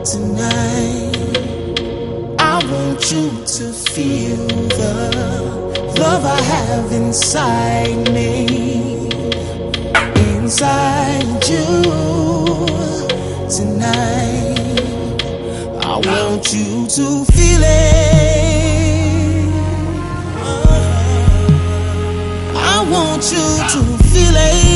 Tonight, I want you to feel the love I have inside me, inside you. Tonight, I want you to feel it. I want you to feel it.